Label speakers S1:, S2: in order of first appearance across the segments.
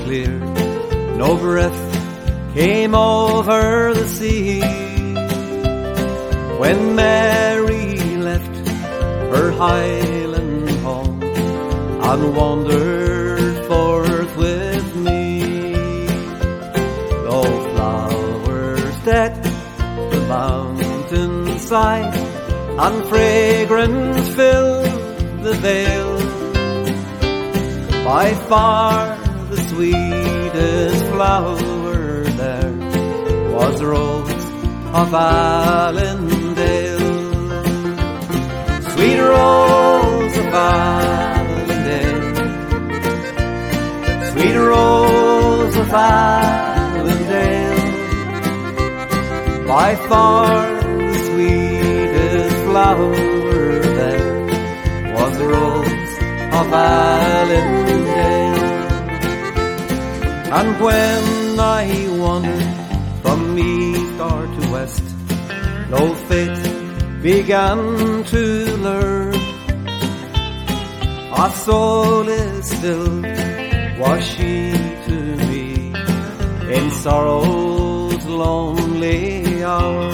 S1: clear. No breath came over the sea when Mary left her Highland home and wandered forth with me. Though flowers decked the mountainside and fragrance filled the vale, by far the sweetest flower there was Rose of Allendale. Sweet Rose of Allendale, sweet Rose of Allendale, by far the sweetest flower there was Rose of Allendale. And when I wandered from east or to west, no faith began to learn. Our soul is still was she to me in sorrow's lonely hour.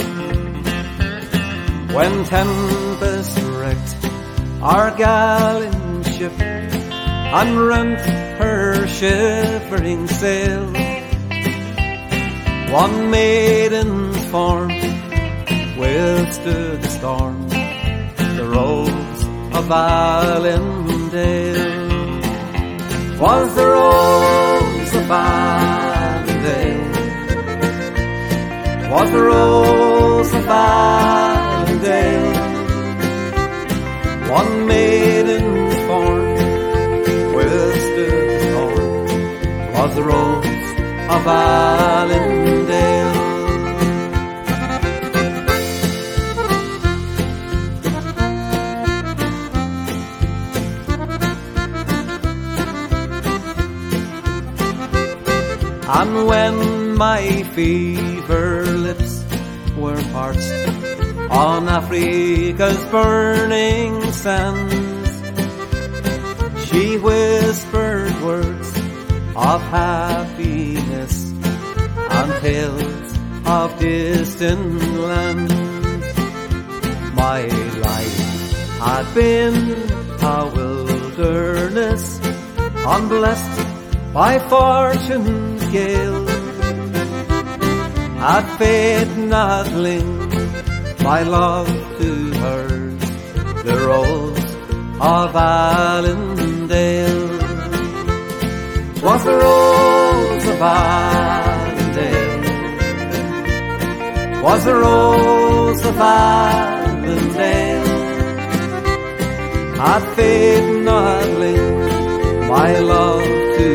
S1: When tempest wrecked our gallant ship and rent her shivering sail, one maiden's form withstood the storm, the Rose of Allendale. Was the Rose of Allendale, was the Rose of Allendale, one maiden's form withstood the storm, was the Rose of Allendale. And when my fever lips were parched on Africa's burning sands, she whispered words of happiness and tales of distant lands. My life had been a wilderness, unblessed by fortune's gale. Had fate not linked my love to hers, the Rose of Allendale. Was the Rose of Allendale, was the Rose of Allendale. Had fate not linked my love to